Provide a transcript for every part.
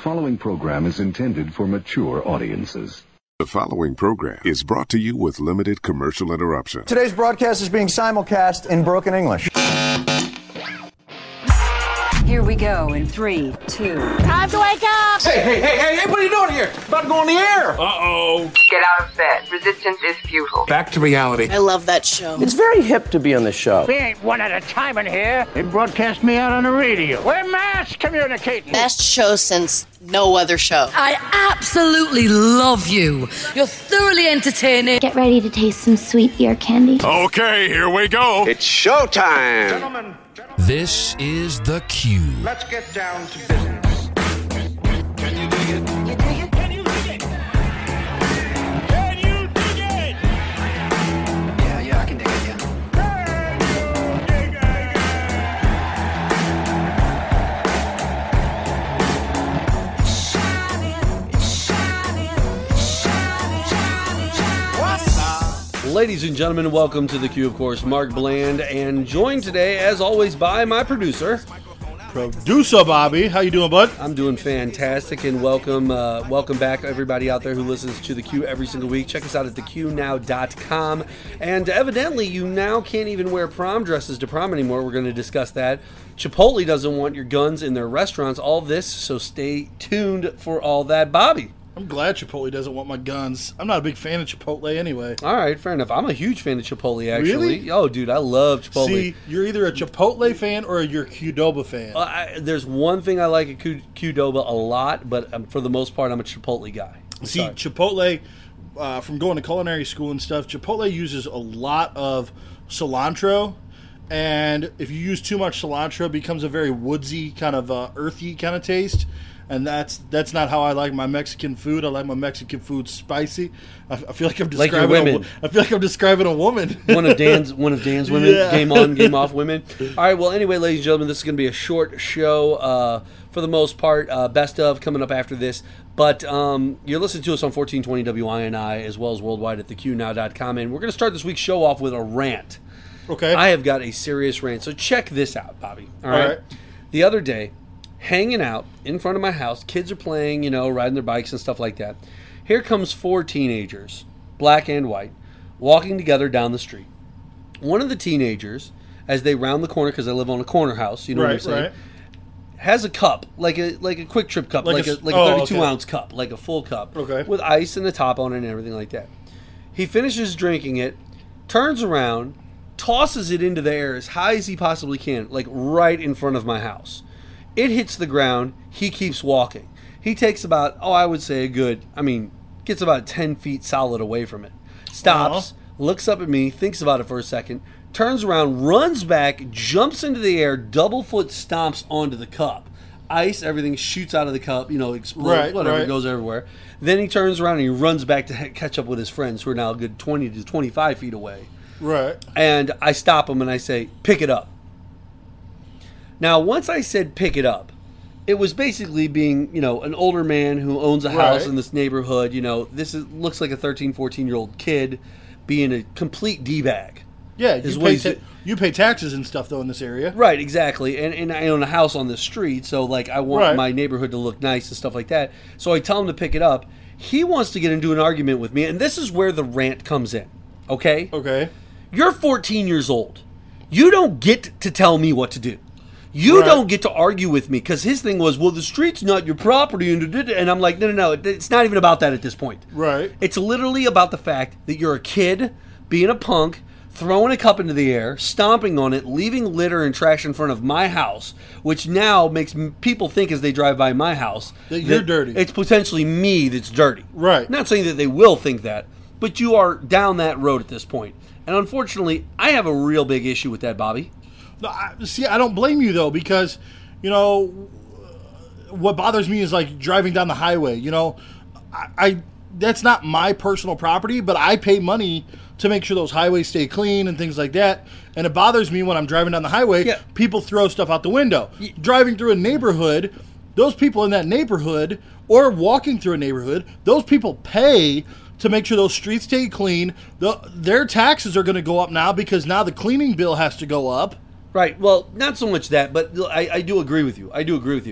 following program is intended for mature audiences. The following program is brought to you with limited commercial interruption. Today's broadcast is being simulcast in broken English. Here we go in 3, 2. Time to wake up! Hey, what are you doing here? About to go on the air. Uh-oh. Get out of bed. Resistance is futile. Back to reality. I love that show. It's very hip to be on the show. We ain't one at a time in here. They broadcast me out on the radio. We're mass communicating. Best show since no other show. I absolutely love you. You're thoroughly entertaining. Get ready to taste some sweet ear candy. Okay, here we go. It's showtime. Gentlemen. This is The Cube. Let's get down to business. Can you dig it? You dig it? Can you dig it? Can you dig it? Yeah, I can dig it, yeah. Ladies and gentlemen, welcome to The Q, of course, Mark Bland, and joined today, as always, by my producer Bobby. How you doing, bud? I'm doing fantastic, and welcome back, everybody out there who listens to The Q every single week. Check us out at theqnow.com, and evidently, you now can't even wear prom dresses to prom anymore. We're going to discuss that. Chipotle doesn't want your guns in their restaurants, all this, so stay tuned for all that. Bobby. I'm glad Chipotle doesn't want my guns. I'm not a big fan of Chipotle anyway. All right, fair enough. I'm a huge fan of Chipotle, actually. Really? Oh, dude, I love Chipotle. See, you're either a Chipotle fan or you're a Qdoba fan. There's one thing I like at Qdoba a lot, but for the most part, I'm a Chipotle guy. Chipotle, from going to culinary school and stuff, Chipotle uses a lot of cilantro. And if you use too much cilantro, it becomes a very woodsy, kind of earthy kind of taste. And that's not how I like my Mexican food. I like my Mexican food spicy. I feel like I'm describing I feel like I'm describing a woman. one of Dan's women, yeah. Game on, game off women. All right. Well, anyway, ladies and gentlemen, this is going to be a short show for the most part. Best of coming up after this. But you're listening to us on 1420 WINI as well as worldwide at theqnow.com. And we're going to start this week's show off with a rant. Okay. I have got a serious rant. So check this out, Bobby. All right. The other day, hanging out in front of my house, kids are playing, riding their bikes and stuff like that. Here comes 4 teenagers, black and white, walking together down the street. One of the teenagers, as they round the corner, because I live on a corner house, you know what I'm saying, has a cup, like a Quick Trip cup, like a 32-ounce cup, like a full cup, with ice and the top on it and everything like that. He finishes drinking it, turns around, tosses it into the air as high as he possibly can, like right in front of my house. It hits the ground. He keeps walking. He takes about, gets about 10 feet solid away from it. Stops, looks up at me, thinks about it for a second, turns around, runs back, jumps into the air, double foot stomps onto the cup. Ice, everything shoots out of the cup, explodes, goes everywhere. Then he turns around and he runs back to catch up with his friends who are now a good 20 to 25 feet away. Right. And I stop him and I say, pick it up. Now, once I said pick it up, it was basically being, an older man who owns a house in this neighborhood. Looks like a 13, 14-year-old kid being a complete D-bag. Yeah, you pay taxes and stuff, though, in this area. Right, exactly. And I own a house on this street, so, I want my neighborhood to look nice and stuff like that. So I tell him to pick it up. He wants to get into an argument with me, and this is where the rant comes in, okay? Okay. You're 14 years old. You don't get to tell me what to do. You don't get to argue with me, because his thing was, well, the street's not your property, and I'm like, no, it's not even about that at this point. Right. It's literally about the fact that you're a kid, being a punk, throwing a cup into the air, stomping on it, leaving litter and trash in front of my house, which now makes people think as they drive by my house that you're dirty. It's potentially me that's dirty. Right. Not saying that they will think that, but you are down that road at this point. And unfortunately, I have a real big issue with that, Bobby. No, I don't blame you, though, because, what bothers me is, driving down the highway. That's not my personal property, but I pay money to make sure those highways stay clean and things like that. And it bothers me when I'm driving down the highway, people throw stuff out the window. Driving through a neighborhood, those people in that neighborhood, or walking through a neighborhood, those people pay to make sure those streets stay clean. Their taxes are going to go up now because now the cleaning bill has to go up. Right. Well, not so much that, but I do agree with you.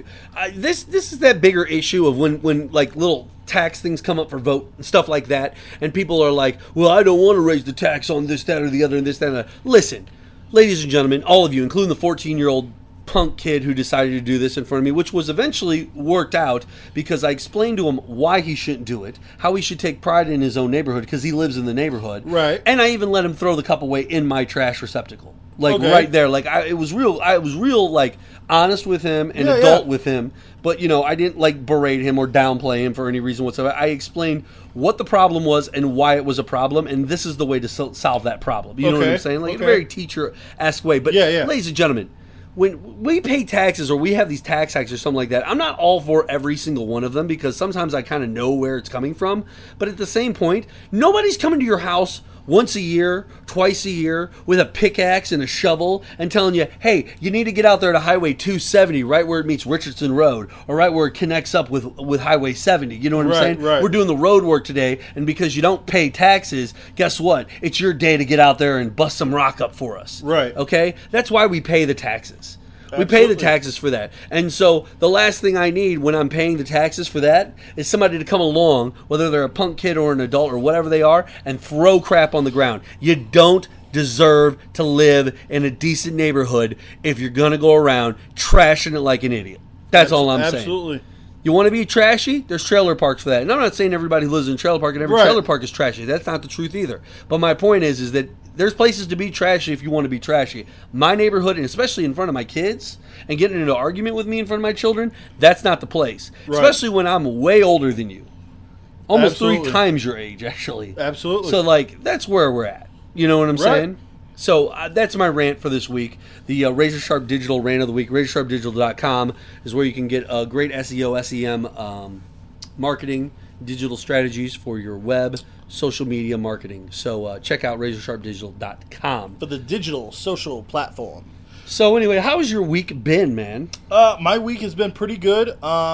This is that bigger issue of when like little tax things come up for vote and stuff like that, and people are like, well, I don't want to raise the tax on this, that, or the other, and this, that, and that. Listen, ladies and gentlemen, all of you, including the 14-year-old punk kid who decided to do this in front of me, which was eventually worked out because I explained to him why he shouldn't do it, how he should take pride in his own neighborhood because he lives in the neighborhood. Right. And I even let him throw the cup away in my trash receptacle. Like right there, like I was real like honest with him and adult with him, but I didn't like berate him or downplay him for any reason whatsoever. I explained what the problem was and why it was a problem, and this is the way to solve that problem. You know what I'm saying? Like in a very teacher-esque way. But ladies and gentlemen, when we pay taxes or we have these tax hikes or something like that, I'm not all for every single one of them because sometimes I kind of know where it's coming from. But at the same point, nobody's coming to your house once a year, twice a year, with a pickaxe and a shovel and telling you, hey, you need to get out there to Highway 270 right where it meets Richardson Road or right where it connects up with Highway 70. You know what I'm saying? Right. We're doing the road work today, and because you don't pay taxes, guess what? It's your day to get out there and bust some rock up for us. Right. Okay? That's why we pay the taxes. Absolutely. We pay the taxes for that. And so the last thing I need when I'm paying the taxes for that is somebody to come along, whether they're a punk kid or an adult or whatever they are, and throw crap on the ground. You don't deserve to live in a decent neighborhood if you're going to go around trashing it like an idiot. That's all I'm saying. Absolutely. You want to be trashy? There's trailer parks for that. And I'm not saying everybody who lives in a trailer park and every trailer park is trashy. That's not the truth either. But my point is that there's places to be trashy if you want to be trashy. My neighborhood, and especially in front of my kids, and getting into an argument with me in front of my children, that's not the place. Right. Especially when I'm way older than you. Almost 3 times your age, actually. Absolutely. So, like, that's where we're at. You know what I'm saying? So that's my rant for this week. The Razor Sharp Digital rant of the week. RazorSharpDigital.com is where you can get great SEO, SEM marketing, digital strategies for your web, social media marketing. So check out RazorSharpDigital.com. For the digital social platform. So anyway, how has your week been, man? My week has been pretty good.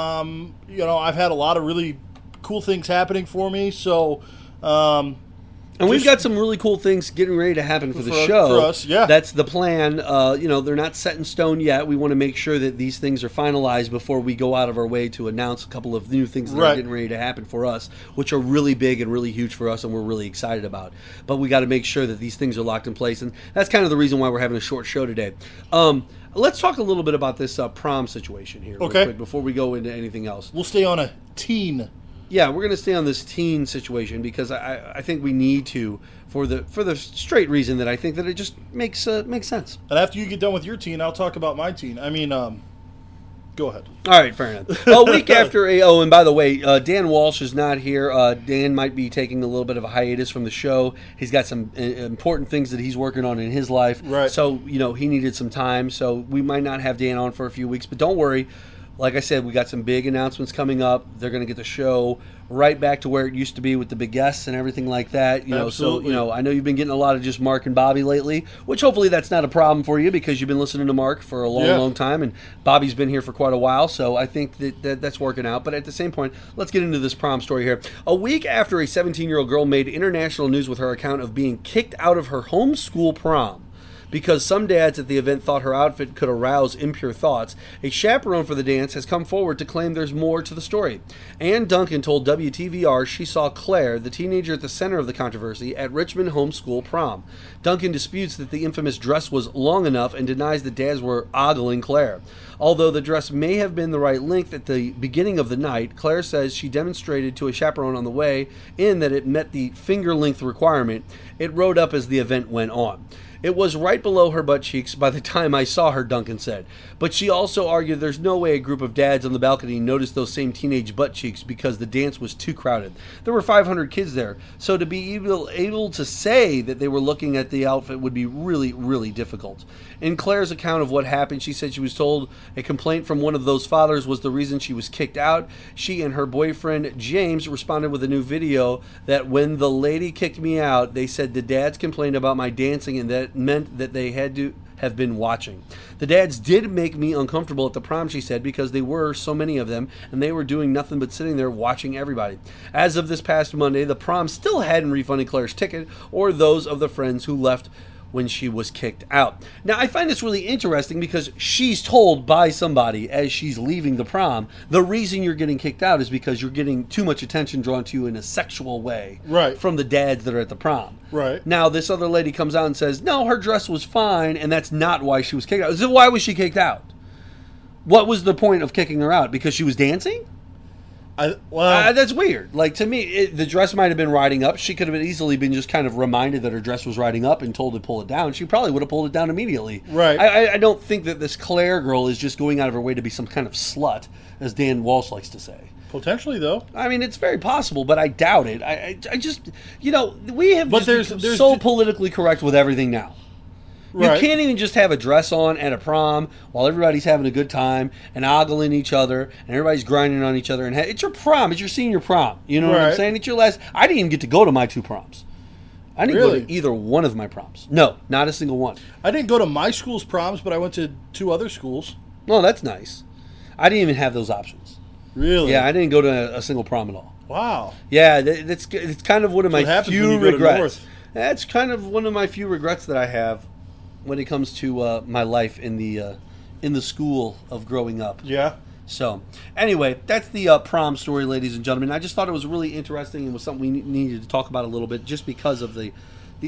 I've had a lot of really cool things happening for me. So... and we've got some really cool things getting ready to happen for the show. For us, yeah. That's the plan. They're not set in stone yet. We want to make sure that these things are finalized before we go out of our way to announce a couple of new things that are getting ready to happen for us, which are really big and really huge for us and we're really excited about. But we got to make sure that these things are locked in place, and that's kind of the reason why we're having a short show today. Let's talk a little bit about this prom situation here real quick before we go into anything else. We'll stay on a teen. Yeah, we're going to stay on this teen situation because I think we need to for the straight reason that I think that it just makes sense. And after you get done with your teen, I'll talk about my teen. I mean, go ahead. All right, fair enough. A week after and by the way, Dan Walsh is not here. Dan might be taking a little bit of a hiatus from the show. He's got some important things that he's working on in his life. Right. So, he needed some time. So we might not have Dan on for a few weeks, but don't worry. Like I said, we got some big announcements coming up. They're going to get the show right back to where it used to be with the big guests and everything like that. Absolutely. So, I know you've been getting a lot of just Mark and Bobby lately, which hopefully that's not a problem for you because you've been listening to Mark for a long, long time, and Bobby's been here for quite a while. So I think that's working out. But at the same point, let's get into this prom story here. A week after a 17-year-old girl made international news with her account of being kicked out of her homeschool prom, because some dads at the event thought her outfit could arouse impure thoughts, a chaperone for the dance has come forward to claim there's more to the story. Ann Duncan told WTVR she saw Claire, the teenager at the center of the controversy, at Richmond homeschool prom. Duncan disputes that the infamous dress was long enough and denies that dads were ogling Claire. Although the dress may have been the right length at the beginning of the night, Claire says she demonstrated to a chaperone on the way in that it met the finger length requirement. It rode up as the event went on. It was right below her butt cheeks by the time I saw her, Duncan said. But she also argued there's no way a group of dads on the balcony noticed those same teenage butt cheeks because the dance was too crowded. There were 500 kids there, so to be able to say that they were looking at the outfit would be really, really difficult. In Claire's account of what happened, she said she was told a complaint from one of those fathers was the reason she was kicked out. She and her boyfriend, James, responded with a new video that when the lady kicked me out, they said the dads complained about my dancing and that meant that they had to have been watching. The dads did make me uncomfortable at the prom, she said, because they were so many of them and they were doing nothing but sitting there watching everybody. As of this past Monday, the prom still hadn't refunded Claire's ticket or those of the friends who left when she was kicked out. Now, I find this really interesting because she's told by somebody as she's leaving the prom, the reason you're getting kicked out is because you're getting too much attention drawn to you in a sexual way from the dads that are at the prom. Right. Now, this other lady comes out and says, no, her dress was fine, and that's not why she was kicked out. So why was she kicked out? What was the point of kicking her out? Because she was dancing? That's weird. Like, to me, the dress might have been riding up. She could have easily been just kind of reminded that her dress was riding up and told to pull it down. She probably would have pulled it down immediately. Right. I don't think that this Claire girl is just going out of her way to be some kind of slut, as Dan Walsh likes to say. Potentially, though. I mean, it's very possible, but I doubt it. I just, we have there's so politically correct with everything now. You can't even just have a dress on at a prom while everybody's having a good time and ogling each other and everybody's grinding on each other. And it's your prom. It's your senior prom. You know what I'm saying? It's your last. I didn't even get to go to my 2 proms. I didn't go to either one of my proms. No, not a single one. I didn't go to my school's proms, but I went to 2 other schools. Oh, that's nice. I didn't even have those options. Really? Yeah, I didn't go to a single prom at all. Wow. Yeah, it's kind of one of my few regrets. That's kind of one of my few regrets that I have when it comes to my life in the school of growing up. Yeah. So, anyway, that's the prom story, ladies and gentlemen. I just thought it was really interesting and was something we needed to talk about a little bit just because of the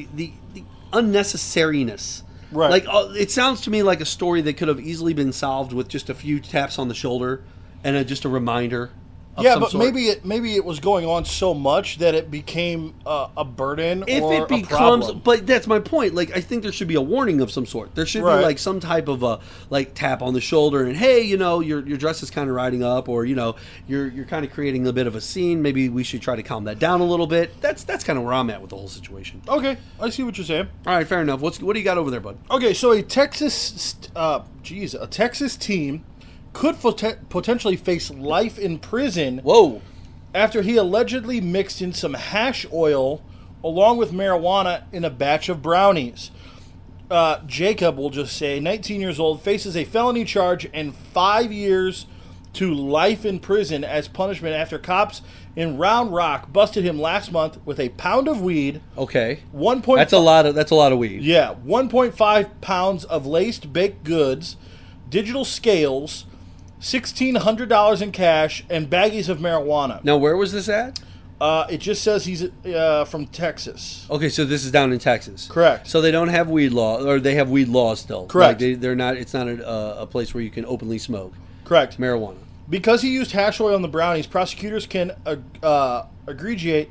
unnecessariness. Right. Like, it sounds to me like a story that could have easily been solved with just a few taps on the shoulder and just a reminder. Yeah, but maybe it was going on so much that it became a burden or a problem. But that's my point. Like, I think there should be a warning of some sort. There should be like some type of a tap on the shoulder and, hey, your dress is kind of riding up, or you're kind of creating a bit of a scene. Maybe we should try to calm that down a little bit. That's kind of where I'm at with the whole situation. Okay, I see what you're saying. All right, fair enough. What do you got over there, bud? Okay, so a Texas team could potentially face life in prison. Whoa! After he allegedly mixed in some hash oil along with marijuana in a batch of brownies. Jacob, we'll just say, 19 years old, faces a felony charge and 5 years to life in prison as punishment after cops in Round Rock busted him last month with a pound of weed. Okay. That's a lot of weed. Yeah, 1.5 pounds of laced baked goods, digital scales, $1,600 in cash, and baggies of marijuana. Now, where was this at? It just says he's from Texas. Okay, so this is down in Texas. Correct. So they don't have weed law, or they have weed laws still. Correct. Like they're not. It's not a place where you can openly smoke. Correct. Marijuana. Because he used hash oil on the brownies, prosecutors can aggregate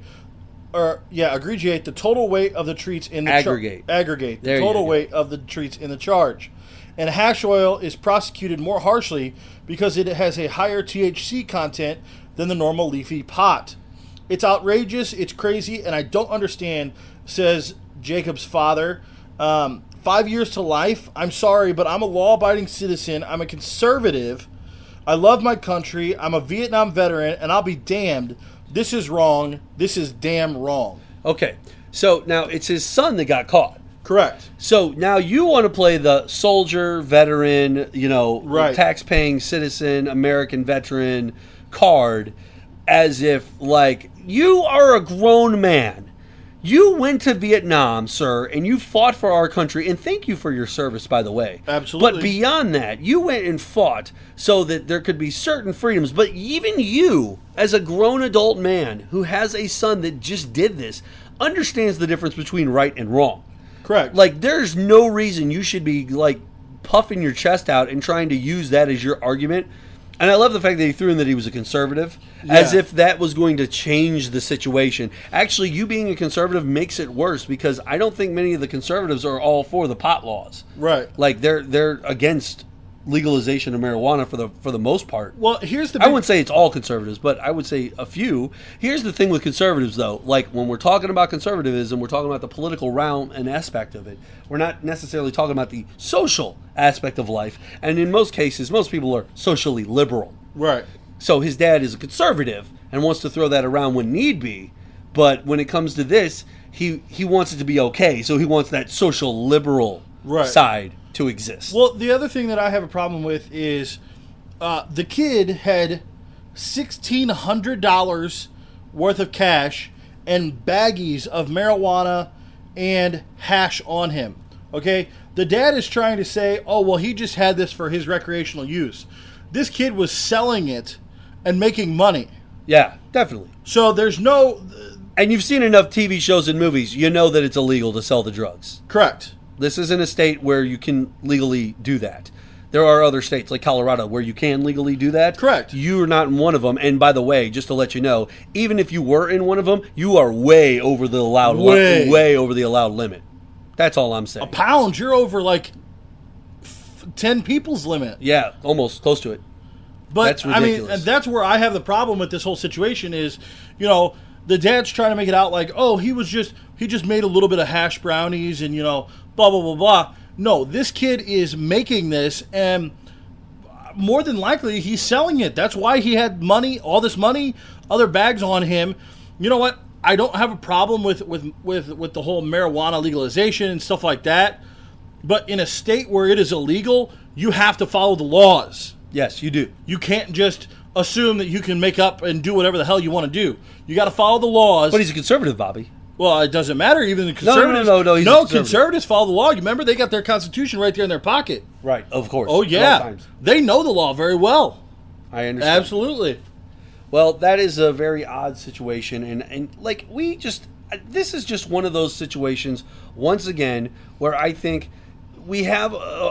the total weight of the treats in the aggregate the total weight of the treats in the charge. And hash oil is prosecuted more harshly because it has a higher THC content than the normal leafy pot. It's outrageous, it's crazy, and I don't understand, says Jacob's father. 5 years to life? I'm sorry, but I'm a law-abiding citizen. I'm a conservative. I love my country. I'm a Vietnam veteran, and I'll be damned. This is wrong. This is damn wrong. Okay, so now it's his son that got caught. Correct. So now you want to play the soldier, veteran, tax-paying citizen, American veteran card as if, like, you are a grown man. You went to Vietnam, sir, and you fought for our country, and thank you for your service, by the way. Absolutely. But beyond that, you went and fought so that there could be certain freedoms. But even you, as a grown adult man who has a son that just did this, understands the difference between right and wrong. Correct. Like, there's no reason you should be, like, puffing your chest out and trying to use that as your argument. And I love the fact that he threw in that he was a conservative, as if that was going to change the situation. Actually, you being a conservative makes it worse, because I don't think many of the conservatives are all for the pot laws. Right. Like, they're against legalization of marijuana for the most part. Well, here's the I wouldn't say it's all conservatives, but I would say a few. Here's the thing with conservatives, though. Like, when we're talking about conservatism, we're talking about the political realm and aspect of it. We're not necessarily talking about the social aspect of life. And in most cases, most people are socially liberal. Right. So his dad is a conservative and wants to throw that around when need be. But when it comes to this, he wants it to be okay. So he wants that social liberal side to exist. Well, the other thing that I have a problem with is the kid had $1,600 worth of cash and baggies of marijuana and hash on him. Okay? The dad is trying to say, oh, well, he just had this for his recreational use. This kid was selling it and making money. Yeah, definitely. So there's no... And you've seen enough TV shows and movies, you know that it's illegal to sell the drugs. Correct. This isn't a state where you can legally do that. There are other states like Colorado where you can legally do that. Correct. You are not in one of them. And by the way, just to let you know, even if you were in one of them, you are way over the allowed way over the allowed limit. That's all I'm saying. A pound, you're over like 10 people's limit. Yeah, almost close to it. But that's ridiculous. I mean, and that's where I have the problem with this whole situation is, you know, the dad's trying to make it out like, oh, he just made a little bit of hash brownies and, you know, blah, blah, blah, blah. No, this kid is making this, and more than likely he's selling it. That's why he had money, all this money, other bags on him. You know what? I don't have a problem with the whole marijuana legalization and stuff like that. But in a state where it is illegal, you have to follow the laws. Yes, you do. You can't just assume that you can make up and do whatever the hell you want to do. You got to follow the laws. But he's a conservative, Bobby. Well, it doesn't matter. Even the conservatives. No, conservatives follow the law. You remember they got their Constitution right there in their pocket. Right, of course. Oh yeah, they know the law very well. I understand. Absolutely. Well, that is a very odd situation, and like this is just one of those situations once again where I think we have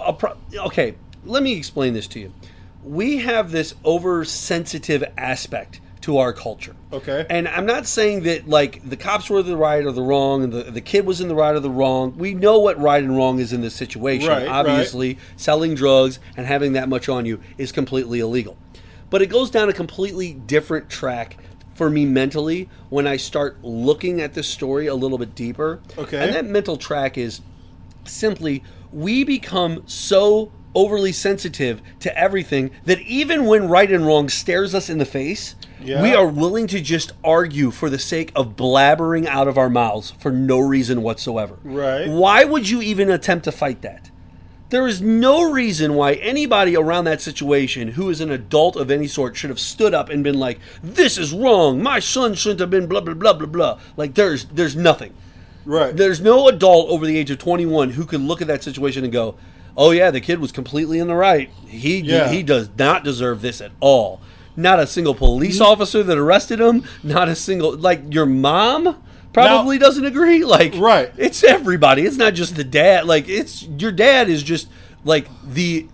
okay. Let me explain this to you. We have this oversensitive aspect to our culture. Okay. And I'm not saying that like the cops were the right or the wrong and the kid was in the right or the wrong. We know what right and wrong is in this situation. Right, obviously, selling drugs and having that much on you is completely illegal. But it goes down a completely different track for me mentally when I start looking at this story a little bit deeper. Okay. And that mental track is simply we become so overly sensitive to everything that even when right and wrong stares us in the face, we are willing to just argue for the sake of blabbering out of our mouths for no reason whatsoever. Right. Why would you even attempt to fight that? There is no reason why anybody around that situation who is an adult of any sort should have stood up and been like, this is wrong, my son shouldn't have been blah, blah, blah, blah, blah. Like, there's nothing. Right. There's no adult over the age of 21 who could look at that situation and go, oh yeah, the kid was completely in the right. He does not deserve this at all. Not a single police officer that arrested him. Not a single, like, your mom probably doesn't agree. Like, right. It's everybody. It's not just the dad. Like, it's your dad is just like the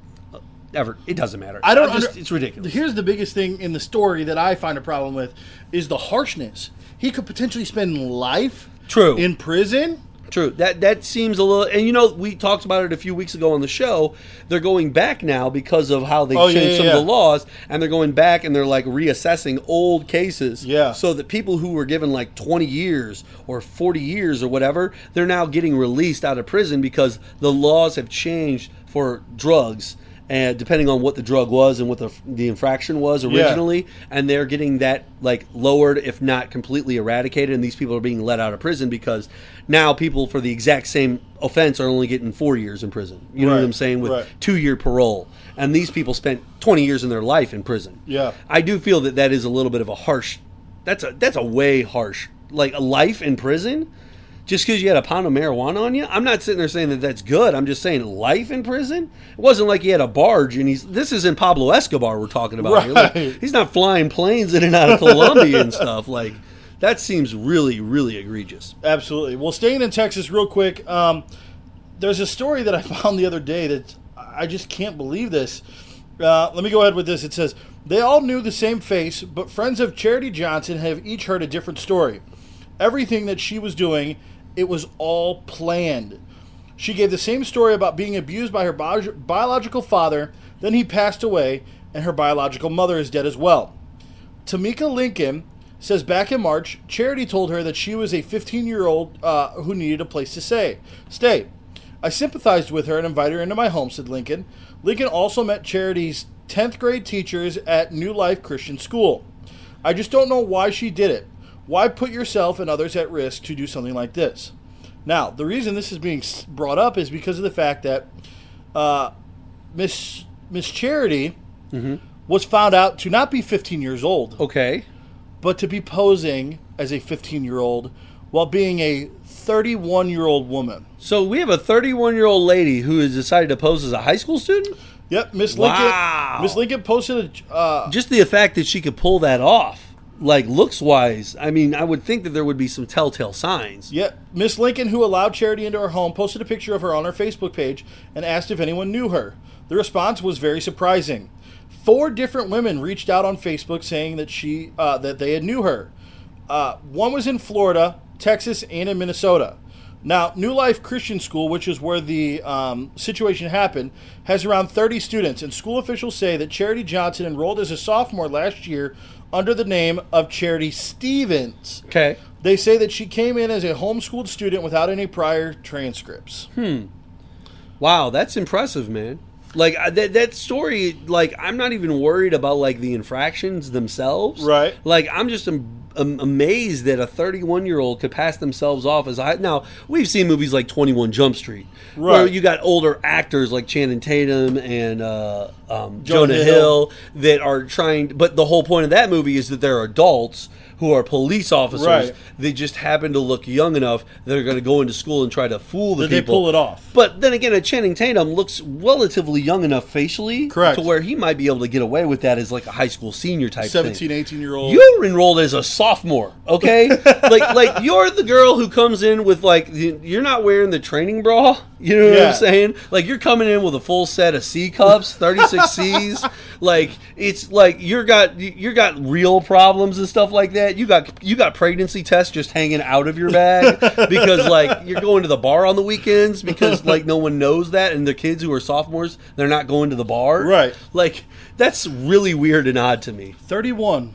it doesn't matter. It's ridiculous. Here's the biggest thing in the story that I find a problem with is the harshness. He could potentially spend life in prison. True. That seems a little... And, you know, we talked about it a few weeks ago on the show. They're going back now because of how they changed some of the laws. And they're going back and they're, like, reassessing old cases. Yeah. So that people who were given, like, 20 years or 40 years or whatever, they're now getting released out of prison because the laws have changed for drugs. And depending on what the drug was and what the infraction was originally, and they're getting that like lowered, if not completely eradicated, and these people are being let out of prison because now people for the exact same offense are only getting 4 years in prison. You know what I'm saying? With 2-year parole, and these people spent 20 years in their life in prison. Yeah, I do feel that is a little bit of a harsh. That's a way harsh, like a life in prison. Just because you had a pound of marijuana on you? I'm not sitting there saying that that's good. I'm just saying life in prison? It wasn't like he had a barge, and this isn't Pablo Escobar we're talking about here. Like, he's not flying planes in and out of Colombia and stuff. Like, that seems really, really egregious. Absolutely. Well, staying in Texas real quick, there's a story that I found the other day that I just can't believe this. Let me go ahead with this. It says, they all knew the same face, but friends of Charity Johnson have each heard a different story. Everything that she was doing, it was all planned. She gave the same story about being abused by her biological father, then he passed away, and her biological mother is dead as well. Tamika Lincoln says back in March, Charity told her that she was a 15-year-old who needed a place to stay. I sympathized with her and invited her into my home, said Lincoln. Lincoln also met Charity's 10th grade teachers at New Life Christian School. I just don't know why she did it. Why put yourself and others at risk to do something like this? Now, the reason this is being brought up is because of the fact that Miss Charity was found out to not be 15 years old. Okay. But to be posing as a 15-year-old while being a 31-year-old woman. So we have a 31-year-old lady who has decided to pose as a high school student? Yep, Miss Lincoln. Wow. Miss Lincoln posted just the fact that she could pull that off, like looks-wise, I mean, I would think that there would be some telltale signs. Yep. Miss Lincoln, who allowed Charity into her home, posted a picture of her on her Facebook page and asked if anyone knew her. The response was very surprising. 4 different women reached out on Facebook saying that that they had knew her. One was in Florida, Texas, and in Minnesota. Now, New Life Christian School, which is where the situation happened, has around 30 students, and school officials say that Charity Johnson enrolled as a sophomore last year under the name of Charity Stevens. Okay. They say that she came in as a homeschooled student without any prior transcripts. Wow, that's impressive, man. Like, that story, like, I'm not even worried about, like, the infractions themselves. Right. Like, I'm just amazed that a 31-year-old could pass themselves off as a... Now, we've seen movies like 21 Jump Street, where you got older actors like Channing Tatum and Jonah Hill that are trying... But the whole point of that movie is that they're adults who are police officers. Right. They just happen to look young enough that are going to go into school and try to fool the people. They pull it off. But then again, Channing Tatum looks relatively young enough facially Correct. to where he might be able to get away with that as like a high school senior type 17, thing. 18-year-old. You're enrolled as a sophomore, okay? like you're the girl who comes in with like you're not wearing the training bra. You know what I'm saying? Like you're coming in with a full set of C cups, 36 C's. Like it's like you got real problems and stuff like that. You got pregnancy tests just hanging out of your bag because like you're going to the bar on the weekends because like no one knows that, and the kids who are sophomores, they're not going to the bar. Right. Like that's really weird and odd to me. 31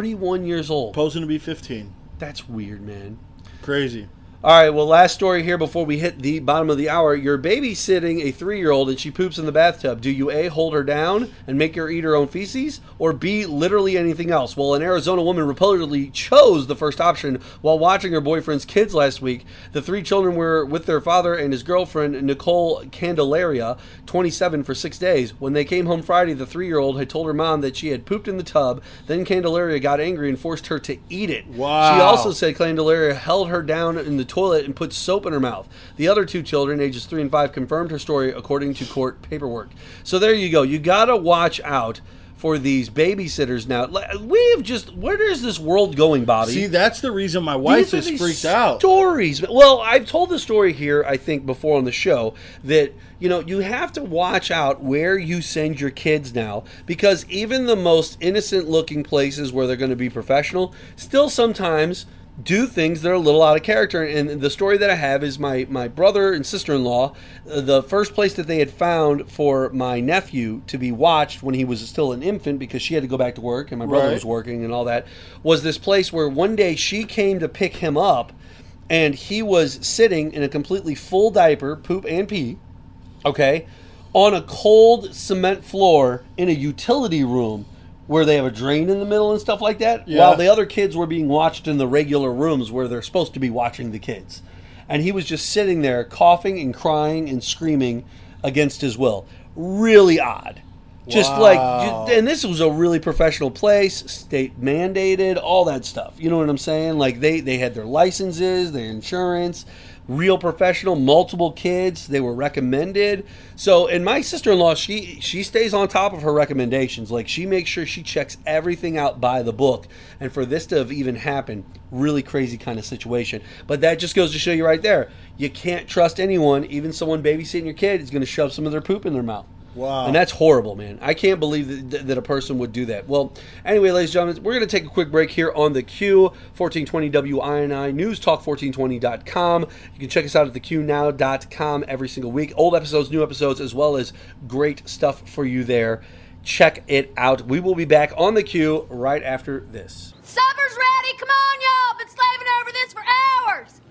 years old. Posing to be 15. That's weird, man. Crazy. All right, well, last story here before we hit the bottom of the hour. You're babysitting a 3-year-old and she poops in the bathtub. Do you A, hold her down and make her eat her own feces, or B, literally anything else? Well, an Arizona woman reportedly chose the first option while watching her boyfriend's kids last week. The 3 children were with their father and his girlfriend, Nicole Candelaria, 27, for 6 days. When they came home Friday, the 3-year-old had told her mom that she had pooped in the tub. Then Candelaria got angry and forced her to eat it. Wow. She also said Candelaria held her down in the toilet and put soap in her mouth. The other 2 children, ages 3 and 5, confirmed her story according to court paperwork. So there you go. You gotta watch out for these babysitters now. We have just... Where is this world going, Bobby? See, that's the reason my wife is freaked out. Stories. Well, I've told the story here, I think, before on the show, that, you know, you have to watch out where you send your kids now, because even the most innocent-looking places where they're going to be professional, still sometimes do things that are a little out of character. And the story that I have is my brother and sister-in-law, the first place that they had found for my nephew to be watched when he was still an infant, because she had to go back to work and my brother was working and all that, was this place where one day she came to pick him up and he was sitting in a completely full diaper, poop and pee, okay, on a cold cement floor in a utility room where they have a drain in the middle and stuff like that, while the other kids were being watched in the regular rooms where they're supposed to be watching the kids. And he was just sitting there coughing and crying and screaming against his will. Really odd. Just like, and this was a really professional place, state mandated, all that stuff. You know what I'm saying? Like they had their licenses, their insurance, real professional, multiple kids. They were recommended. So, and my sister-in-law, she stays on top of her recommendations. Like, she makes sure she checks everything out by the book. And for this to have even happened, really crazy kind of situation. But that just goes to show you right there, you can't trust anyone. Even someone babysitting your kid is going to shove some of their poop in their mouth. Wow. And that's horrible, man. I can't believe that a person would do that. Well, anyway, ladies and gentlemen, we're going to take a quick break here on the Q, 1420 WINI, newstalk1420.com. You can check us out at theqnow.com every single week. Old episodes, new episodes, as well as great stuff for you there. Check it out. We will be back on the Q right after this. Supper's ready. Come on, y'all. Been slaving over this for hours.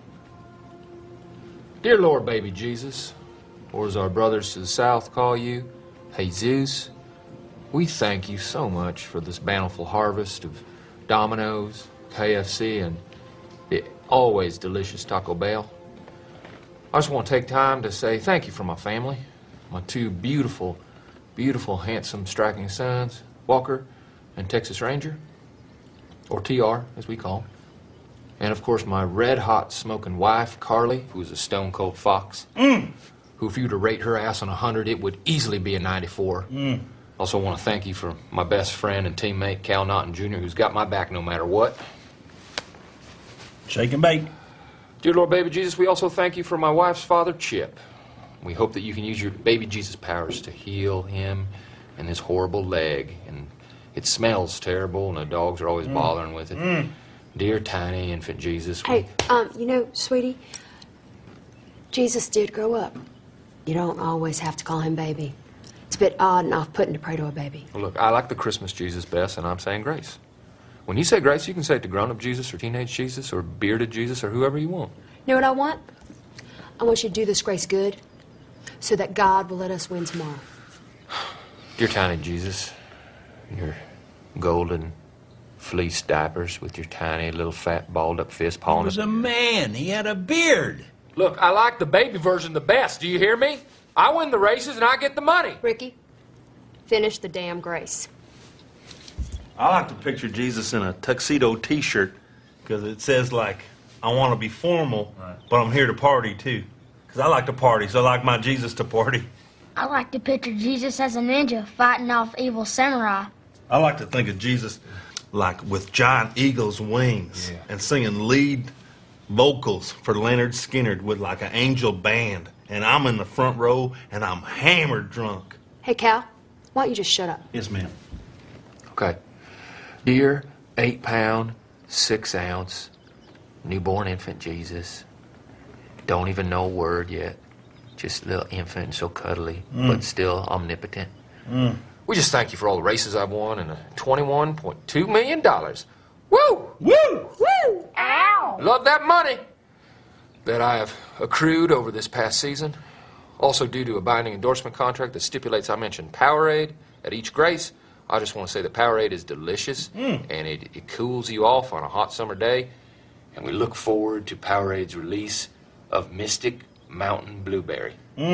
Dear Lord, baby Jesus, or as our brothers to the south call you, Jesus, we thank you so much for this bountiful harvest of Domino's, KFC, and the always delicious Taco Bell. I just want to take time to say thank you for my family, my 2 beautiful, handsome, striking sons, Walker and Texas Ranger, or TR, as we call him. And, of course, my red-hot smoking wife, Carly, who's a stone-cold fox. Who, if you were to rate her ass on 100, it would easily be a 94. Also want to thank you for my best friend and teammate, Cal Naughton Jr., who's got my back no matter what. Shake and bake. Dear Lord Baby Jesus, we also thank you for my wife's father, Chip. We hope that you can use your Baby Jesus powers to heal him and his horrible leg. And it smells terrible, and the dogs are always bothering with it. Dear tiny infant Jesus. Hey, you know, sweetie, Jesus did grow up. You don't always have to call him baby. It's a bit odd and off-putting to pray to a baby. Well, look, I like the Christmas Jesus best, and I'm saying grace. When you say grace, you can say it to grown-up Jesus or teenage Jesus or bearded Jesus or whoever you want. You know what I want? I want you to do this grace good so that God will let us win tomorrow. Dear tiny Jesus, your golden fleece diapers with your tiny little fat balled-up fist pawing. He was a man. He had a beard. Look, I like the baby version the best. Do you hear me? I win the races and I get the money. Ricky, finish the damn grace. I like to picture Jesus in a tuxedo T-shirt because it says, like, I want to be formal, but I'm here to party, too. Because I like to party, so I like my Jesus to party. I like to picture Jesus as a ninja fighting off evil samurai. I like to think of Jesus, like, with giant eagle's wings and singing lead vocals for Leonard Skinner with, like, an angel band. And I'm in the front row, and I'm hammered drunk. Hey, Cal, why don't you just shut up? Yes, ma'am. Okay. Dear 8-pound, 6-ounce, newborn infant Jesus, don't even know a word yet. Just a little infant and so cuddly, but still omnipotent. We just thank you for all the races I've won and $21.2 million. Woo! Woo! Woo! Ow! Love that money that I have accrued over this past season. Also due to a binding endorsement contract that stipulates I mention Powerade at each grace. I just want to say that Powerade is delicious, and it cools you off on a hot summer day. And we look forward to Powerade's release of Mystic Mountain Blueberry.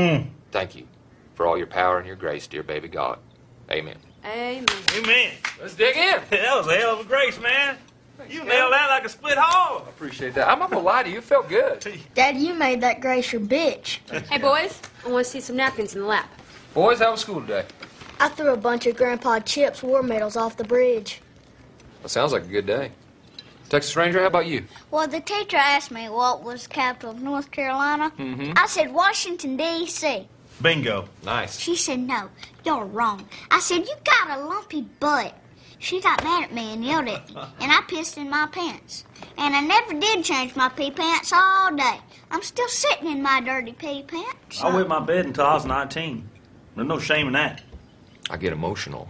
Thank you for all your power and your grace, dear baby God. Amen. Amen. Amen. Let's dig in. That was a hell of a grace, man. You nailed that like a split hog. I appreciate that. I'm not going to lie to you. It felt good. Dad, you made that grace your bitch. Hey, boys, I want to see some napkins in the lap. Boys, how was school today? I threw a bunch of Grandpa Chip's war medals off the bridge. That sounds like a good day. Texas Ranger, how about you? Well, the teacher asked me what was the capital of North Carolina. I said Washington, D.C. Bingo. Nice. She said, no, you're wrong. I said, you got a lumpy butt. She got mad at me and yelled at me, and I pissed in my pants. And I never did change my pee pants all day. I'm still sitting in my dirty pee pants. I wet my bed until I was 19. There's no shame in that. I get emotional.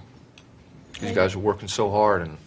You guys are working so hard, and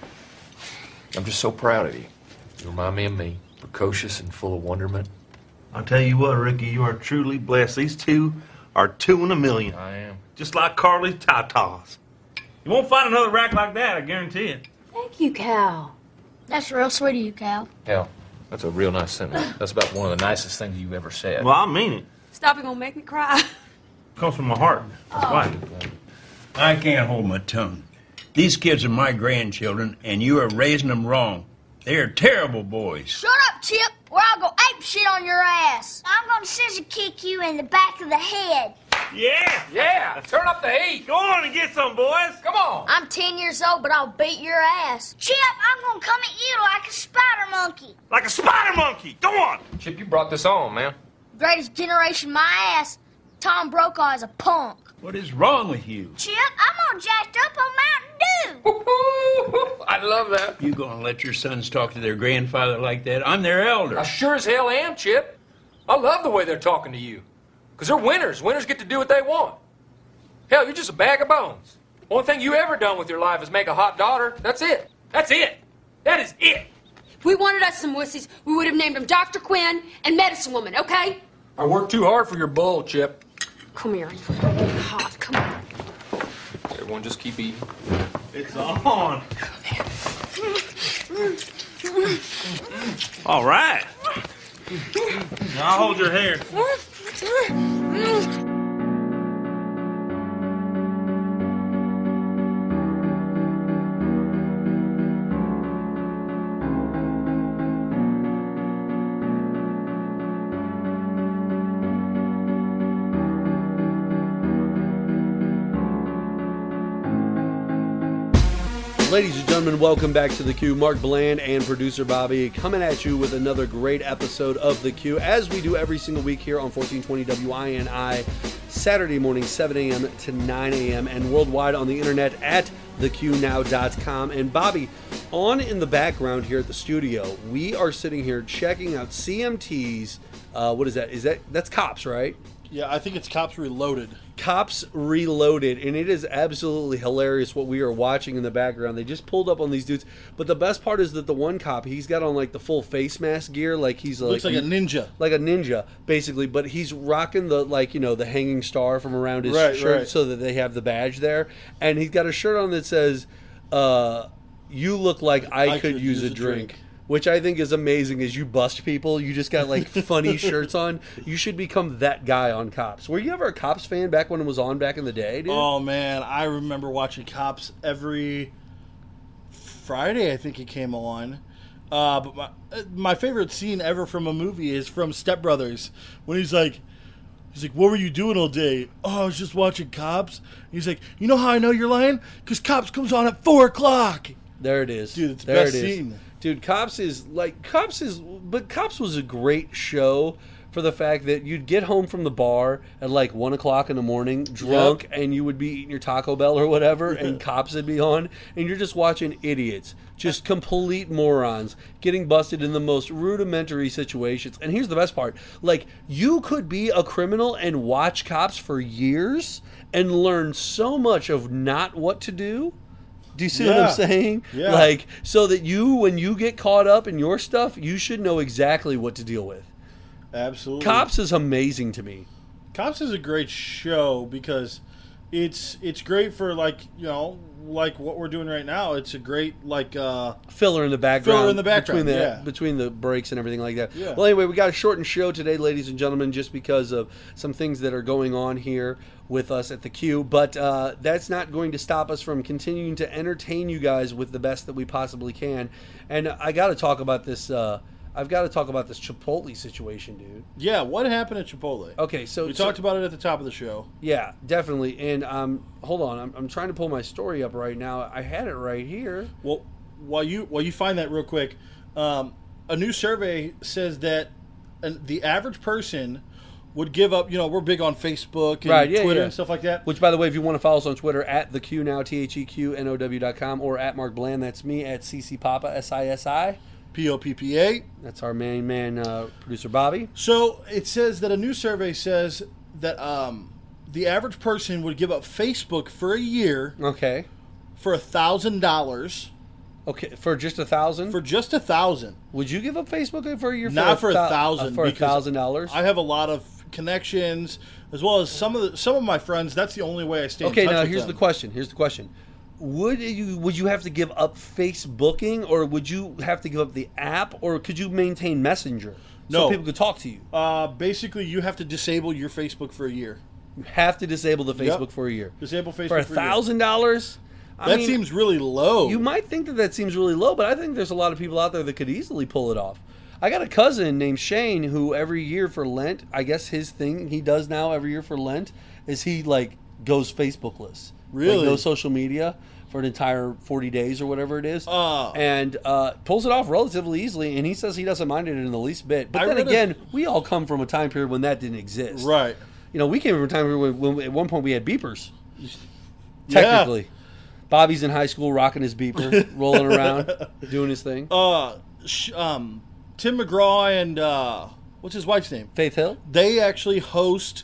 I'm just so proud of you. You remind me of me, precocious and full of wonderment. I'll tell you what, Ricky, you are truly blessed. These two are 2 in a million. I am. Just like Carly's tatas. You won't find another rack like that, I guarantee it. Thank you, Cal. That's real sweet of you, Cal. Hell, that's a real nice sentence. That's about one of the nicest things you've ever said. Well, I mean it. Stop, you're going to make me cry. It comes from my heart. That's why. I can't hold my tongue. These kids are my grandchildren, and you are raising them wrong. They are terrible boys. Shut up, Chip, or I'll go ape shit on your ass. I'm going to scissor kick you in the back of the head. Yeah! Yeah! Turn up the heat! Go on and get some, boys! Come on! I'm 10 years old, but I'll beat your ass. Chip, I'm going to come at you like a spider monkey. Like a spider monkey! Go on! Chip, you brought this on, man. Greatest generation my ass. Tom Brokaw is a punk. What is wrong with you? Chip, I'm all jacked up on Mountain Dew. I love that. You gonna let your sons talk to their grandfather like that? I'm their elder. I sure as hell am, Chip. I love the way they're talking to you. Because they're winners. Winners get to do what they want. Hell, you're just a bag of bones. Only thing you ever done with your life is make a hot daughter. That's it. That's it. That is it. If we wanted us some wussies, we would have named them Dr. Quinn and Medicine Woman, okay? I worked too hard for your bull, Chip. Come here. You're getting hot. Come on. Everyone just keep eating. It's on. All right. Now I'll hold your hair. Ladies and gentlemen, welcome back to The Q. Mark Bland and producer Bobby coming at you with another great episode of The Q, as we do every single week here on 1420 WINI, Saturday morning, 7 a.m. to 9 a.m., and worldwide on the internet at theqnow.com. And Bobby, on in the background here at the studio, we are sitting here checking out CMT's, what is that? That's Cops, right? Yeah, I think it's Cops Reloaded. Cops Reloaded, and it is absolutely hilarious what we are watching in the background. They just pulled up on these dudes, but the best part is that the one cop, he's got on like the full face mask gear, like he's looks like a ninja, basically. But he's rocking the the hanging star from around his shirt, so that they have the badge there, and he's got a shirt on that says, "You look like I could use a drink." Which I think is amazing. As you bust people, you just got like funny shirts on. You should become that guy on Cops. Were you ever a Cops fan back when it was on back in the day, dude? Oh man, I remember watching Cops every Friday. I think it came on. But my favorite scene ever from a movie is from Step Brothers, when he's like, "What were you doing all day?" "Oh, I was just watching Cops." He's like, "You know how I know you're lying? Because Cops comes on at 4:00. There it is, dude. It's the best scene. Dude, Cops was a great show for the fact that you'd get home from the bar at like 1 o'clock in the morning, drunk, and you would be eating your Taco Bell or whatever, and Cops would be on, and you're just watching idiots, just complete morons, getting busted in the most rudimentary situations. And here's the best part. Like, you could be a criminal and watch Cops for years and learn so much of not what to do. Do you see what I'm saying? Yeah. Like, so that when you get caught up in your stuff, you should know exactly what to deal with. Absolutely. Cops is amazing to me. Cops is a great show because it's great for like what we're doing right now. It's a great filler in the background. Between between the breaks and everything like that. Yeah. Well, anyway, we got a shortened show today, ladies and gentlemen, just because of some things that are going on here with us at the Q. But that's not going to stop us from continuing to entertain you guys with the best that we possibly can. And I got to talk about this. I've got to talk about this Chipotle situation, dude. Yeah, what happened at Chipotle? Okay, so we talked about it at the top of the show. Yeah, definitely. And hold on, I'm trying to pull my story up right now. I had it right here. Well, while you find that real quick, a new survey says that the average person would give up. We're big on Facebook and Twitter and stuff like that. Which, by the way, if you want to follow us on Twitter, at the Q Now, TheQNow.com, or at Mark Bland, that's me, at CCPapa, SISI. POPPA. That's our main man, producer Bobby. So it says that a new survey says that the average person would give up Facebook for a year. Okay. For $1,000. Okay, for just $1,000. For just $1,000. Would you give up Facebook for a year? Not for $1,000. For $1,000. I have a lot of connections, as well as some of my friends. That's the only way I stay. Okay, in touch now with here's them. the question. Would you have to give up Facebooking, or would you have to give up the app, or could you maintain Messenger so people could talk to you? Basically, you have to disable your Facebook for a year. You have to disable the Facebook for a year. Disable Facebook for $1,000. That seems really low. You might think that seems really low, but I think there's a lot of people out there that could easily pull it off. I got a cousin named Shane who every year for Lent, I guess his thing he does now every year for Lent is he goes Facebookless. Really? No social media for an entire 40 days or whatever it is. And pulls it off relatively easily, and he says he doesn't mind it in the least bit. But then again, we all come from a time period when that didn't exist. Right. We came from a time period when at one point we had beepers. Technically. Yeah. Bobby's in high school rocking his beeper, rolling around, doing his thing. Tim McGraw and what's his wife's name? Faith Hill. They actually host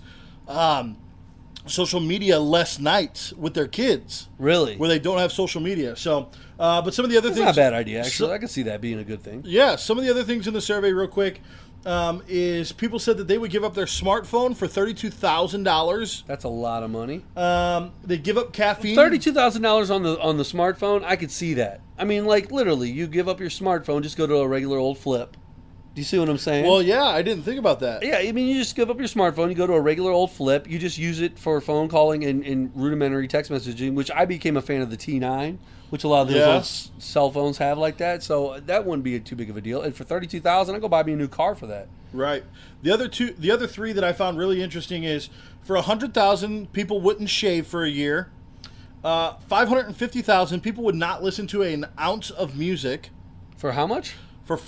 social media less nights with their kids. Really? Where they don't have social media. So, but some of the other things... That's not a bad idea, actually. I can see that being a good thing. Yeah. Some of the other things in the survey, real quick, is people said that they would give up their smartphone for $32,000. That's a lot of money. They give up caffeine. $32,000 on the smartphone, I could see that. I mean, literally, you give up your smartphone, just go to a regular old flip. Do you see what I'm saying? Well, yeah, I didn't think about that. Yeah, I mean, you just give up your smartphone, you go to a regular old flip, you just use it for phone calling and rudimentary text messaging, which I became a fan of the T9, which a lot of those old cell phones have like that, so that wouldn't be too big of a deal. And for $32,000, I'd go buy me a new car for that. Right. The other three that I found really interesting is for $100,000, people wouldn't shave for a year. $550,000 people would not listen to an ounce of music. For how much? For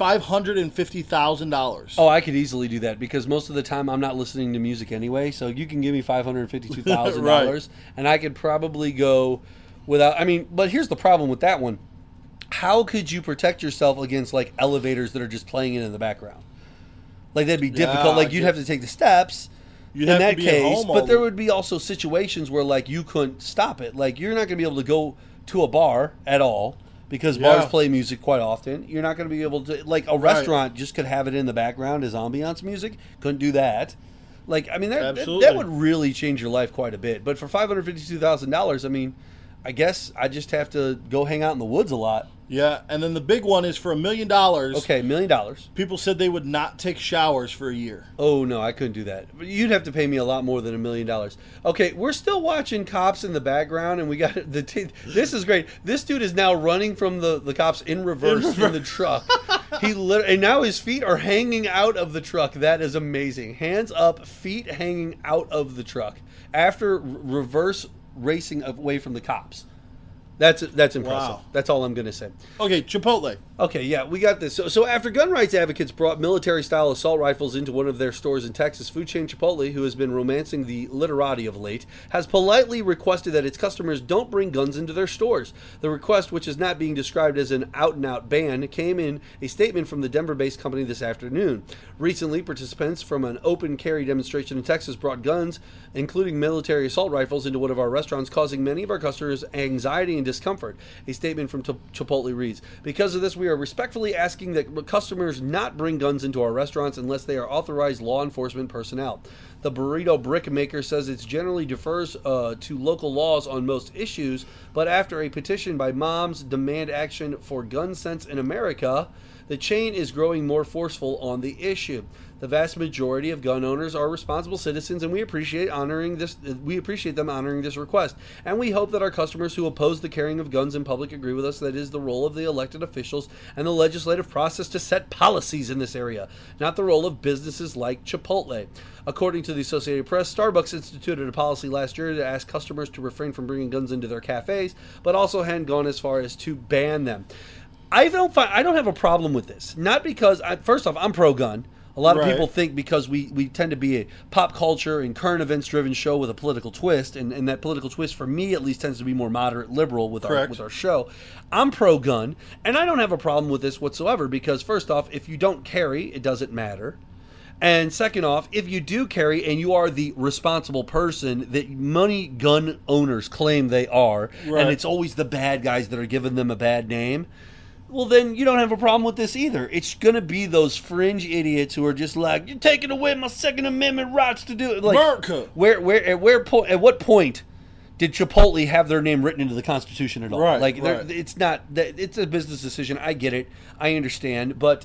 $550,000. Oh, I could easily do that because most of the time I'm not listening to music anyway. So you can give me $552,000 Right. and I could probably go without. I mean, but here's the problem with that one. How could you protect yourself against like elevators that are just playing it in the background? Like that'd be difficult. Like you'd have to take the steps. You'd in have to that be at case, home all but there the- would be also situations where like you couldn't stop it. Like you're not going to be able to go to a bar at all because bars play music quite often. You're not going to be able to like a restaurant just could have it in the background as ambiance music. Couldn't do that. Like I mean that would really change your life quite a bit. But for $552,000, I mean, I guess I just have to go hang out in the woods a lot. Yeah, and then the big one is for $1 million. Okay, $1 million. People said they would not take showers for a year. Oh, no, I couldn't do that. You'd have to pay me a lot more than $1 million. Okay, we're still watching cops in the background, and we got this is great. This dude is now running from the cops in reverse in the truck. And now his feet are hanging out of the truck. That is amazing. Hands up, feet hanging out of the truck after reverse racing away from the cops. That's impressive. Wow. That's all I'm going to say. Okay, Chipotle. Okay, yeah, we got this. So after gun rights advocates brought military-style assault rifles into one of their stores in Texas, food chain Chipotle, who has been romancing the literati of late, has politely requested that its customers don't bring guns into their stores. The request, which is not being described as an out-and-out ban, came in a statement from the Denver-based company this afternoon. Recently, participants from an open carry demonstration in Texas brought guns, including military assault rifles, into one of our restaurants, causing many of our customers anxiety and discomfort. A statement from Chipotle reads, "Because of this, we are respectfully asking that customers not bring guns into our restaurants unless they are authorized law enforcement personnel." The Burrito Brick Maker says it generally defers to local laws on most issues, but after a petition by moms demand action for gun sense in America, the chain is growing more forceful on the issue. The vast majority of gun owners are responsible citizens, and we appreciate them honoring this request. And we hope that our customers who oppose the carrying of guns in public agree with us that it is the role of the elected officials and the legislative process to set policies in this area, not the role of businesses like Chipotle. According to the Associated Press, Starbucks instituted a policy last year to ask customers to refrain from bringing guns into their cafes, but also hadn't gone as far as to ban them. I don't have a problem with this. Not because, first off, I'm pro-gun. A lot of people think because we tend to be a pop culture and current events driven show with a political twist, and that political twist for me at least tends to be more moderate liberal with our show. I'm pro-gun, and I don't have a problem with this whatsoever because first off, if you don't carry, it doesn't matter. And second off, if you do carry and you are the responsible person that many gun owners claim they are, and it's always the bad guys that are giving them a bad name, well, then you don't have a problem with this either. It's going to be those fringe idiots who are just like, you're taking away my Second Amendment rights to do it. Like, America. At what point did Chipotle have their name written into the Constitution at all? It's not. It's a business decision. I get it. I understand. But,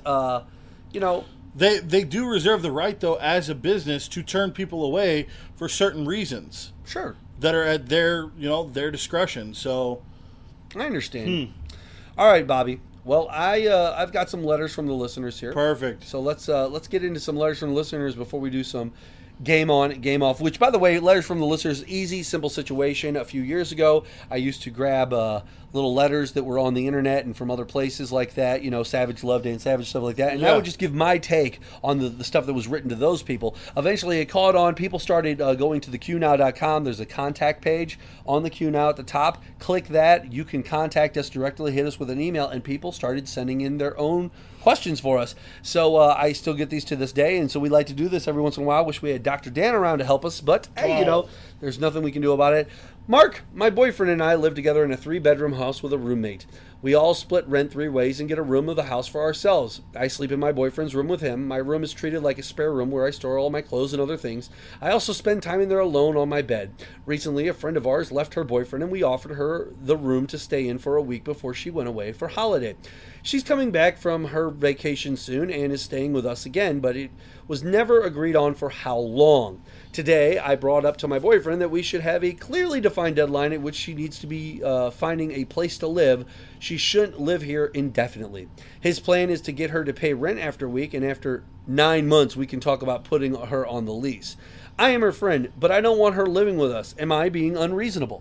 They do reserve the right, though, as a business to turn people away for certain reasons. Sure. That are at their discretion. So I understand. All right, Bobby. Well, I've got some letters from the listeners here. Perfect. So let's get into some letters from the listeners before we do some game on, game off. Which, by the way, letters from the listeners, easy, simple situation. A few years ago, I used to grab little letters that were on the internet and from other places like that, Savage Love Day and Savage stuff like that. And I would just give my take on the stuff that was written to those people. Eventually, it caught on. People started going to theqnow.com. There's a contact page on the QNow at the top. Click that. You can contact us directly, hit us with an email, and people started sending in their own questions for us. So I still get these to this day, and so we like to do this every once in a while. Wish we had Dr. Dan around to help us, but hey, there's nothing we can do about it. Mark, my boyfriend and I live together in a 3-bedroom house with a roommate. We all split rent 3 ways and get a room of the house for ourselves. I sleep in my boyfriend's room with him. My room is treated like a spare room where I store all my clothes and other things. I also spend time in there alone on my bed. Recently, a friend of ours left her boyfriend and we offered her the room to stay in for a week before she went away for holiday. She's coming back from her vacation soon and is staying with us again, but it was never agreed on for how long. Today, I brought up to my boyfriend that we should have a clearly defined deadline at which she needs to be finding a place to live. She shouldn't live here indefinitely. His plan is to get her to pay rent after a week, and after 9 months, we can talk about putting her on the lease. I am her friend, but I don't want her living with us. Am I being unreasonable?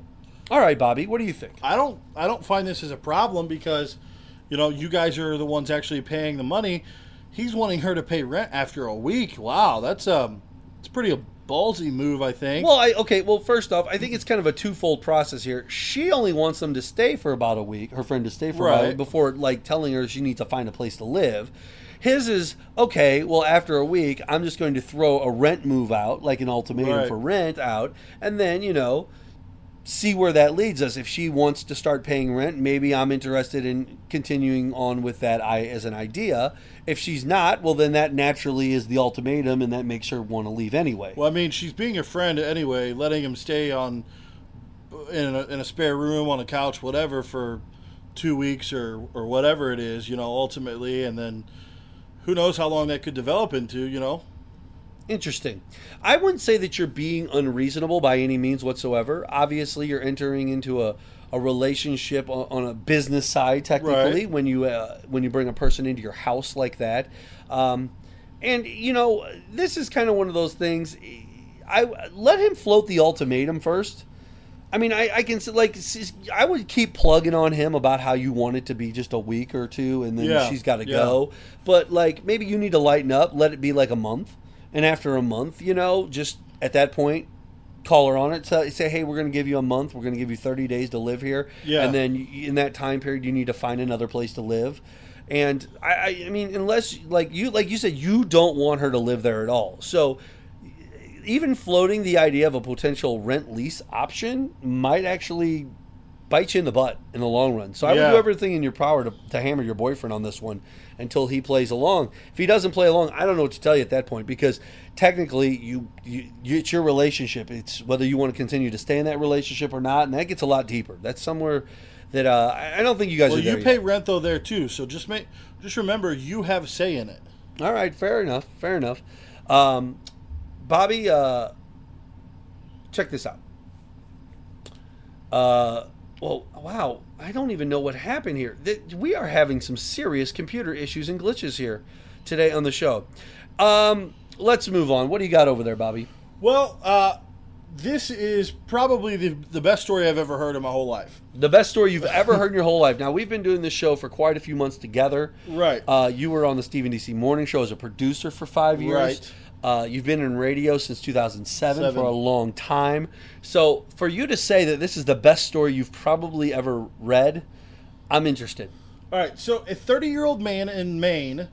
All right, Bobby, what do you think? I don't find this as a problem because, you guys are the ones actually paying the money. He's wanting her to pay rent after a week. Wow, that's it's pretty a ballsy move, I think. Well, first off, I think it's kind of a twofold process here. She only wants them to stay for about a week, her friend to stay for about a week, before telling her she needs to find a place to live. His is, okay, well, after a week, I'm just going to throw a rent move out, like an ultimatum for rent out, and then, see where that leads us. If she wants to start paying rent, maybe I'm interested in continuing on with that as an idea. If she's not, well, then that naturally is the ultimatum, and that makes her want to leave anyway. Well, I mean, she's being a friend anyway, letting him stay in a spare room, on a couch, whatever, for 2 weeks or whatever it is, ultimately, and then who knows how long that could develop into, Interesting. I wouldn't say that you're being unreasonable by any means whatsoever. Obviously, you're entering into a relationship on a business side, technically, when you bring a person into your house like that. And, this is kind of one of those things. I let him float the ultimatum first. I mean, I can, I would keep plugging on him about how you want it to be just a week or two, and then she's got to go. But, maybe you need to lighten up, let it be a month. And after a month, just at that point, call her on it. Say, hey, we're going to give you a month. We're going to give you 30 days to live here. Yeah. And then in that time period, you need to find another place to live. And I mean, unless, like you said, you don't want her to live there at all. So even floating the idea of a potential rent lease option might actually bite you in the butt in the long run. So I would do everything in your power to hammer your boyfriend on this one until he plays along. If he doesn't play along, I don't know what to tell you at that point, because technically it's your relationship. It's whether you want to continue to stay in that relationship or not, and that gets a lot deeper. That's somewhere that I don't think you guys are there. Well, you pay rent though there too, so just remember you have a say in it. All right, fair enough. Bobby, check this out. Well, wow, I don't even know what happened here. We are having some serious computer issues and glitches here today on the show. Let's move on. What do you got over there, Bobby? Well, this is probably the best story I've ever heard in my whole life. The best story you've ever heard in your whole life. Now, we've been doing this show for quite a few months together. Right. You were on the Stephen DC Morning Show as a producer for 5 years. Right. You've been in radio since 2007 for a long time. So for you to say that this is the best story you've probably ever read, I'm interested. All right. So a 30-year-old man in Maine,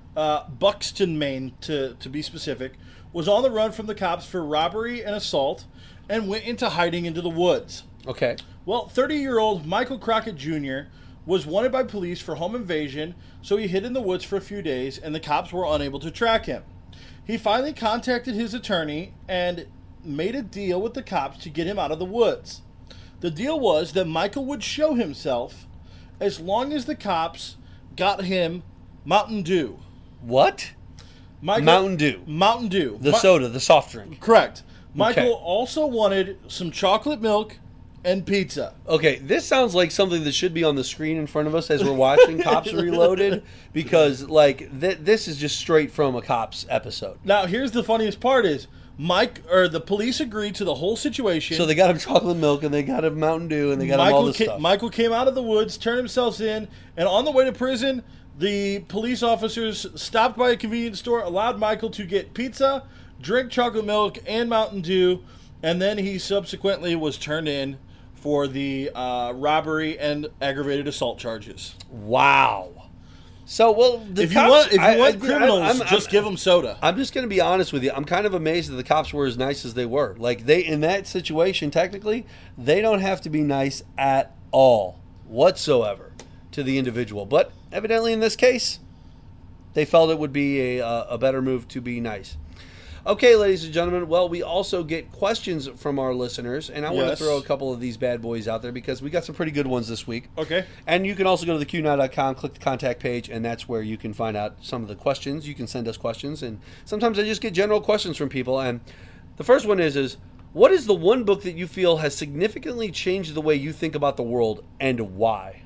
Buxton, Maine, to be specific, was on the run from the cops for robbery and assault and went into hiding into the woods. Okay. Well, 30-year-old Michael Crockett Jr. was wanted by police for home invasion, so he hid in the woods for a few days, and the cops were unable to track him. He finally contacted his attorney and made a deal with the cops to get him out of the woods. The deal was that Michael would show himself as long as the cops got him Mountain Dew. What? Mountain Dew. Mountain Dew. The soda, the soft drink. Correct. Michael also wanted some chocolate milk and pizza. Okay, this sounds like something that should be on the screen in front of us as we're watching Cops Reloaded, because this is just straight from a Cops episode. Now, here's the funniest part is the police agreed to the whole situation. So they got him chocolate milk and they got him Mountain Dew and they got him all this stuff. Michael came out of the woods, turned himself in, and on the way to prison, the police officers stopped by a convenience store, allowed Michael to get pizza, drink chocolate milk, and Mountain Dew, and then he subsequently was turned in for the robbery and aggravated assault charges. Wow. So, well, if you want criminals, just give them soda. I'm just going to be honest with you. I'm kind of amazed that the cops were as nice as they were. In that situation, technically, they don't have to be nice at all whatsoever to the individual. But evidently in this case, they felt it would be a better move to be nice. Okay, ladies and gentlemen, well, we also get questions from our listeners, and I want to throw a couple of these bad boys out there because we got some pretty good ones this week. Okay. And you can also go to theqnow.com, click the contact page, and that's where you can find out some of the questions. You can send us questions, and sometimes I just get general questions from people. And the first one is what is the one book that you feel has significantly changed the way you think about the world, and why?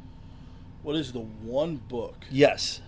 What is the one book? Yes.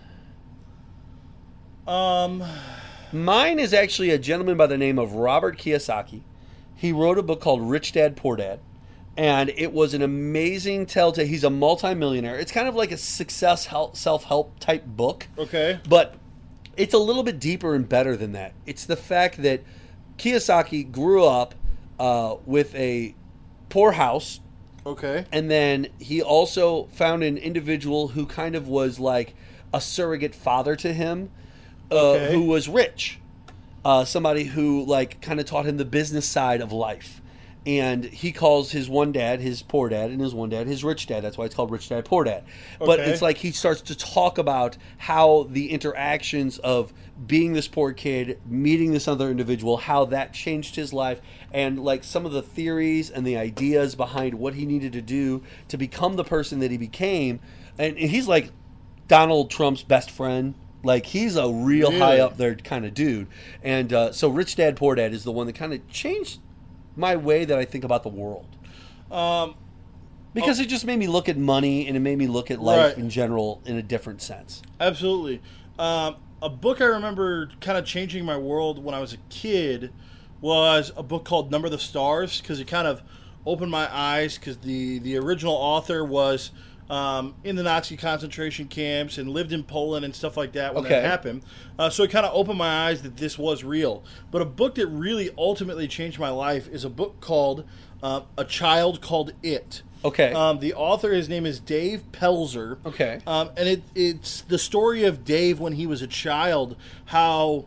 Mine is actually a gentleman by the name of Robert Kiyosaki. He wrote a book called Rich Dad, Poor Dad. And it was an amazing telltale. He's a multimillionaire. It's kind of like a success self-help type book. Okay. But it's a little bit deeper and better than that. It's the fact that Kiyosaki grew up with a poor house. Okay. And then he also found an individual who kind of was like a surrogate father to him, who was rich. Somebody who like kind of taught him the business side of life. And he calls his one dad his poor dad, and his one dad his rich dad. That's why it's called Rich Dad, Poor Dad. But it's like he starts to talk about how the interactions of being this poor kid, meeting this other individual, how that changed his life, and like some of the theories and the ideas behind what he needed to do to become the person that he became. And he's like Donald Trump's best friend. Like, he's a real high up there kind of dude. And so Rich Dad, Poor Dad is the one that kind of changed my way that I think about the world. Because it just made me look at money, and it made me look at life in general in a different sense. Absolutely. A book I remember kind of changing my world when I was a kid was a book called Number the Stars, because it kind of opened my eyes, because the original author was in the Nazi concentration camps and lived in Poland and stuff like that when that happened. So it kind of opened my eyes that this was real. But a book that really ultimately changed my life is a book called A Child Called It. Okay. The author, his name is Dave Pelzer. Okay. And it's the story of Dave when he was a child, how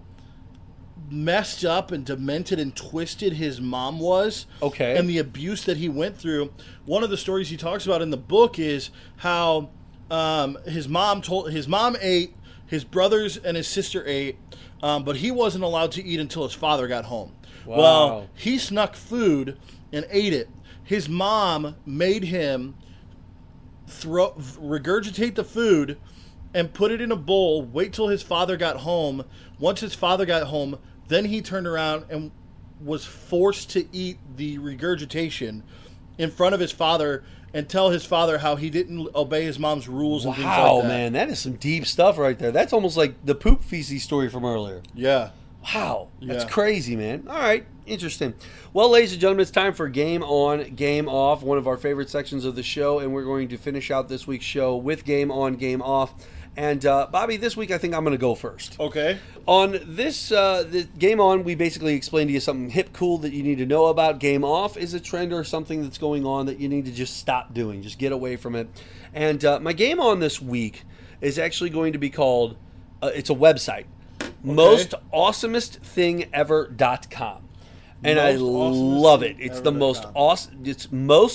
messed up and demented and twisted his mom was. Okay. And the abuse that he went through. One of the stories he talks about in the book is how his mom ate, his brothers and his sister ate, but he wasn't allowed to eat until his father got home. Wow. Well, he snuck food and ate it. His mom made him regurgitate the food and put it in a bowl, wait till his father got home. Once his father got home, then he turned around and was forced to eat the regurgitation in front of his father and tell his father how he didn't obey his mom's rules and things like that. Wow, man, that is some deep stuff right there. That's almost like the poop feces story from earlier. Yeah. Wow, that's Yeah. crazy, man. All right, interesting. Well, ladies and gentlemen, it's time for Game On, Game Off, one of our favorite sections of the show, and we're going to finish out this week's show with Game On, Game Off. And, Bobby, this week I think I'm going to go first. Okay. On this the Game On, we basically explain to you something hip, cool that you need to know about. Game Off is a trend or something that's going on that you need to just stop doing. Just get away from it. And my Game On this week is actually going to be called, it's a website, mostawesomestthingever.com. And I love it. It's the most awesome. It's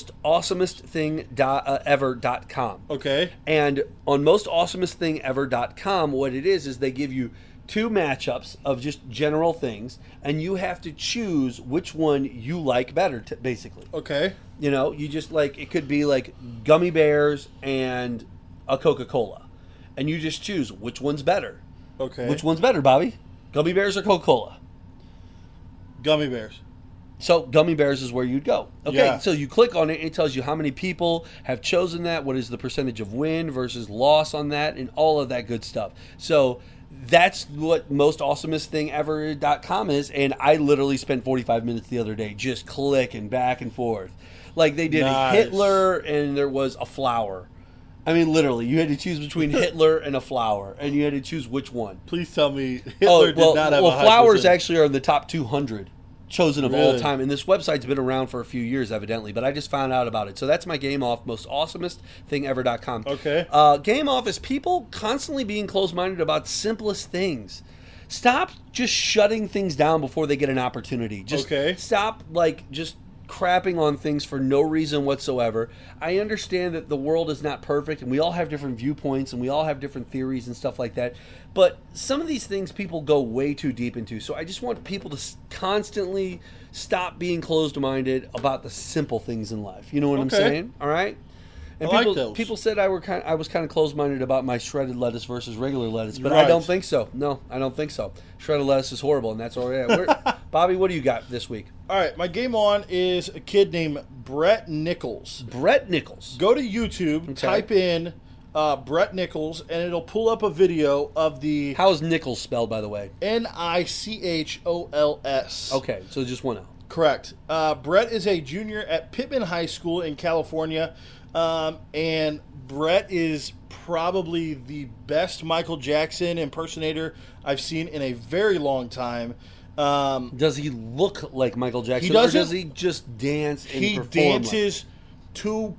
mostawesomestthingever.com. Okay. And on mostawesomestthingever.com, what it is they give you 2 matchups of just general things, and you have to choose which one you like better, basically. Okay. You know, you just like, it could be like gummy bears and a Coca-Cola. And you just choose which one's better. Okay. Which one's better, Bobby? Gummy bears or Coca-Cola? Gummy bears. So gummy bears is where you'd go. Okay, Yeah. so you click on it, and it tells you how many people have chosen that, what is the percentage of win versus loss on that, and all of that good stuff. So that's what mostawesomestthingever.com is, and I literally spent 45 minutes the other day just clicking back and forth. Like, they did Hitler, and there was a flower. I mean, literally, you had to choose between Hitler and a flower, and you had to choose which one. Please tell me Hitler did not have a high flowers percentage. actually are in the top 200 chosen of all Really? time, and this website's been around for a few years, evidently, but I just found out about it. So that's my Game Off, mostawesomestthingever.com. Okay. Game Off is people constantly being closed-minded about simplest things. Stop just shutting things down before they get an opportunity. Just stop, like, just crapping on things for no reason whatsoever. I understand that the world is not perfect, and we all have different viewpoints, and we all have different theories and stuff like that, but some of these things people go way too deep into. So I just want people to constantly stop being closed-minded about the simple things in life. You know what I'm saying? All right? And I people, like those. people said I was kind of closed-minded about my shredded lettuce versus regular lettuce, but I don't think so. No, I don't think so. Shredded lettuce is horrible, and that's all right. Bobby, what do you got this week? All right, my Game On is a kid named Brett Nichols. Brett Nichols. Go to YouTube, type in Brett Nichols, and it'll pull up a video of How is Nichols spelled, by the way? Nichols. Okay, so just one L. Correct. Brett is a junior at Pittman High School in California, and Brett is probably the best Michael Jackson impersonator I've seen in a very long time. Does he look like Michael Jackson, he doesn't, or does he just dance and he perform? He dances to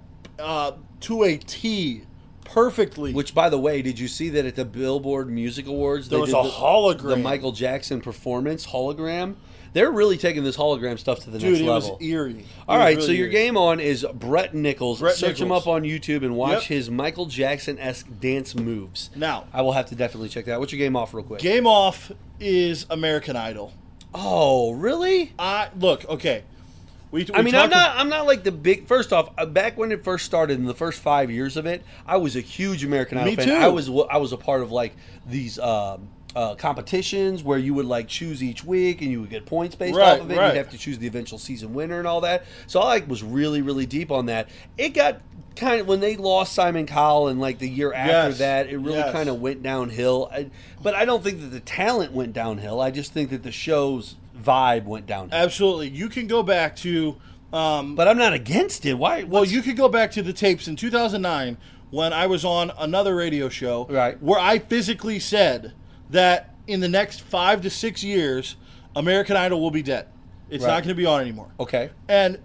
a T perfectly. Which, by the way, did you see that at the Billboard Music Awards there was a hologram, the Michael Jackson performance hologram? They're really taking this hologram stuff to the next level. It was eerie. All right, so your game on is Brett Nichols. Search him Nichols. up on YouTube and watch his Michael Jackson-esque dance moves. Now, I will have to definitely check that out. What's your game off real quick? Game off is American Idol. Oh, really? Look, okay. I'm not like the big. First off, back when it first started in the first 5 years of it, I was a huge American Idol fan. Too. I was a part of like these competitions where you would like choose each week and you would get points based off of it. You'd have to choose the eventual season winner and all that. So I was really, really deep on that. It got kind of, when they lost Simon Cowell and like the year after that, it really kind of went downhill. But I don't think that the talent went downhill. I just think that the show's vibe went downhill. Absolutely. You can go back to but I'm not against it. Why? Well, you could go back to the tapes in 2009 when I was on another radio show where I physically said that in the next 5 to 6 years, American Idol will be dead. It's not going to be on anymore. Okay. And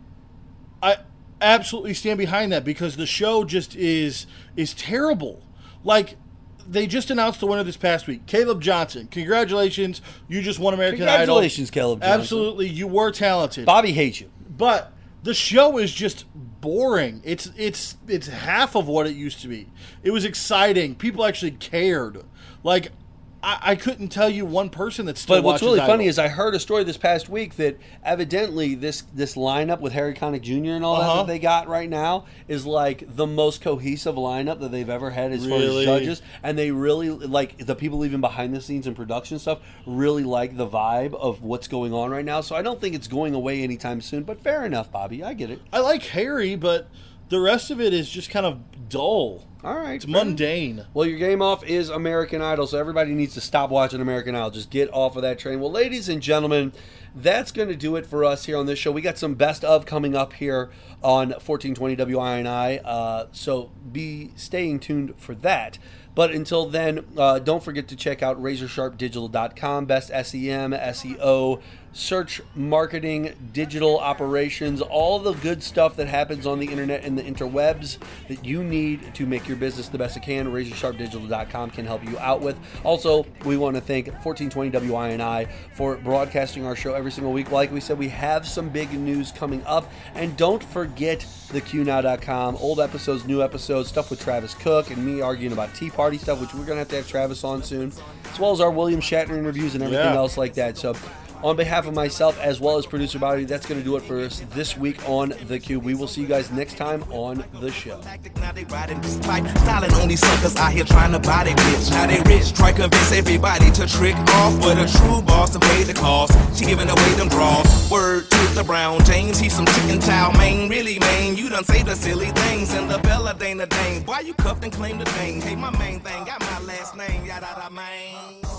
I absolutely stand behind that because the show just is terrible. Like, they just announced the winner this past week, Caleb Johnson. Congratulations. You just won American Idol. Congratulations, Caleb Johnson. Absolutely. You were talented. Bobby hates you. But the show is just boring. It's half of what it used to be. It was exciting. People actually cared. Like, I couldn't tell you one person that still watches But what's really Idol. funny is I heard a story this past week that evidently this lineup with Harry Connick Jr. and all that they got right now is like the most cohesive lineup that they've ever had as far as judges. And they really, like, the people even behind the scenes and production stuff really like the vibe of what's going on right now. So I don't think it's going away anytime soon. But fair enough, Bobby. I get it. I like Harry, but the rest of it is just kind of dull. All right. It's mundane. Well, your game off is American Idol, so everybody needs to stop watching American Idol. Just get off of that train. Well, ladies and gentlemen, that's going to do it for us here on this show. We got some best of coming up here on 1420 WINI, so be staying tuned for that. But until then, don't forget to check out RazorSharpDigital.com. Best SEM, SEO, search marketing, digital operations, all the good stuff that happens on the internet and the interwebs that you need to make your business the best it can. RazorSharpDigital.com can help you out with. Also, we want to thank 1420 WINI for broadcasting our show every single week. Like we said, we have some big news coming up. And don't forget theqnow.com. Old episodes, new episodes, stuff with Travis Cook and me arguing about Tea Party stuff, which we're going to have Travis on soon, as well as our William Shatner interviews and everything else like that. So on behalf of myself as well as producer Bobby, that's going to do it for us this week on The Cube. We will see you guys next time on the show. Styling only suckers out here trying to buy they bitch. Now they rich, try convince everybody to trick off, but a true boss to pay the cost. She giving away them draws. Word to the Brown James, he's some chicken chow mein. Really, man, you done say the silly things in the Bella Dana Dane. Why you cuffed and claim the thing? Hey, my main thing got my last name, yada da man.